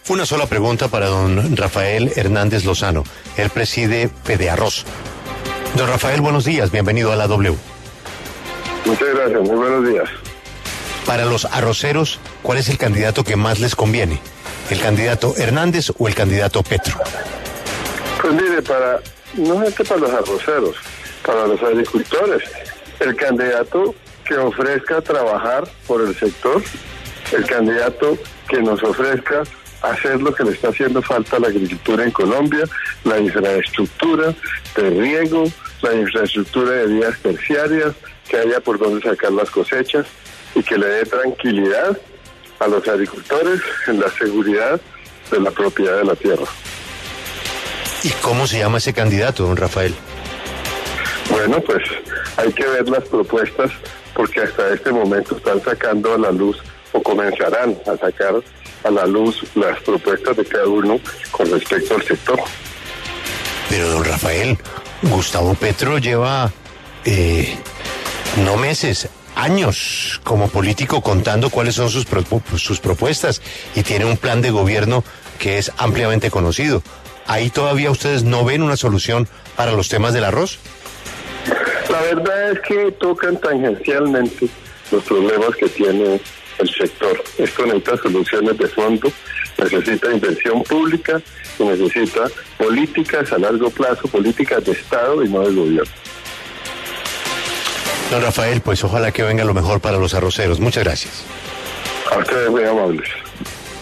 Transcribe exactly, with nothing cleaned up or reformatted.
Una sola pregunta para don Rafael Hernández Lozano. Él preside Fedearroz. Don Rafael, buenos días, bienvenido a la W. Muchas gracias, muy buenos días. Para los arroceros, ¿cuál es el candidato que más les conviene? ¿El candidato Hernández o el candidato Petro? Pues mire, para no solamente para los arroceros, para los agricultores, el candidato que ofrezca trabajar por el sector, el candidato que nos ofrezca hacer lo que le está haciendo falta a la agricultura en Colombia, la infraestructura de riego, la infraestructura de vías terciarias, que haya por donde sacar las cosechas y que le dé tranquilidad a los agricultores en la seguridad de la propiedad de la tierra. ¿Y cómo se llama ese candidato, don Rafael? Bueno, pues hay que ver las propuestas porque hasta este momento están sacando a la luz o comenzarán a sacar a la luz las propuestas de cada uno con respecto al sector. Pero don Rafael, Gustavo Petro lleva eh, no meses, años como político contando cuáles son sus, pro sus propuestas y tiene un plan de gobierno que es ampliamente conocido. ¿Ahí todavía ustedes no ven una solución para los temas del arroz? La verdad es que tocan tangencialmente los problemas que tiene el sector. Esto necesita soluciones de fondo, necesita inversión pública y necesita políticas a largo plazo, políticas de Estado y no de gobierno. Don Rafael, pues ojalá que venga lo mejor para los arroceros. Muchas gracias. A ustedes muy amables.